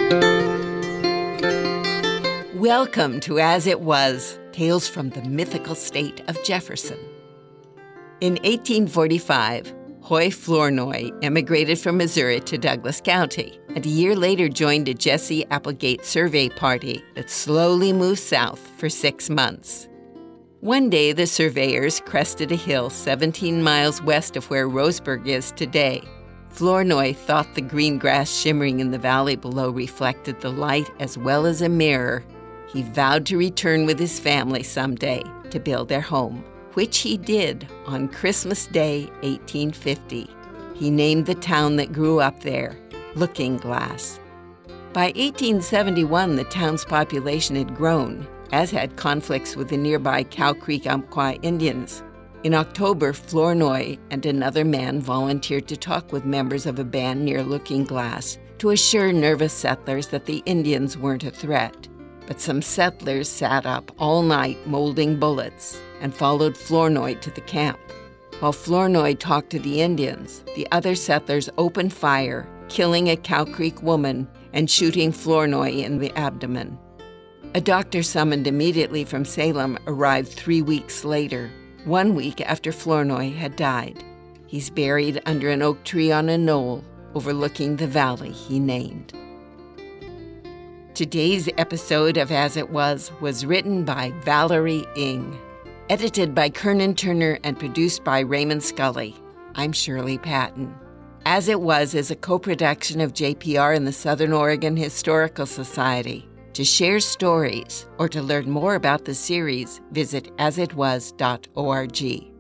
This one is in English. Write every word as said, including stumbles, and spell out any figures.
Welcome to As It Was, Tales from the Mythical State of Jefferson. In eighteen forty-five, Hoy Flournoy emigrated from Missouri to Douglas County, and a year later joined a Jesse Applegate survey party that slowly moved south for six months. One day, the surveyors crested a hill seventeen miles west of where Roseburg is today. Flournoy thought the green grass shimmering in the valley below reflected the light as well as a mirror. He vowed to return with his family someday to build their home, which he did on Christmas Day, eighteen fifty. He named the town that grew up there Looking Glass. By eighteen seventy-one, the town's population had grown, as had conflicts with the nearby Cow Creek Umpqua Indians. In October, Flournoy and another man volunteered to talk with members of a band near Looking Glass to assure nervous settlers that the Indians weren't a threat. But some settlers sat up all night molding bullets and followed Flournoy to the camp. While Flournoy talked to the Indians, the other settlers opened fire, killing a Cow Creek woman and shooting Flournoy in the abdomen. A doctor summoned immediately from Salem arrived three weeks later, one week after Flournoy had died. He's buried under an oak tree on a knoll overlooking the valley he named. Today's episode of As It Was was written by Valerie Ng, edited by Kernan Turner and produced by Raymond Scully. I'm Shirley Patton. As It Was is a co-production of J P R and the Southern Oregon Historical Society. To share stories or to learn more about the series, visit as it was dot org.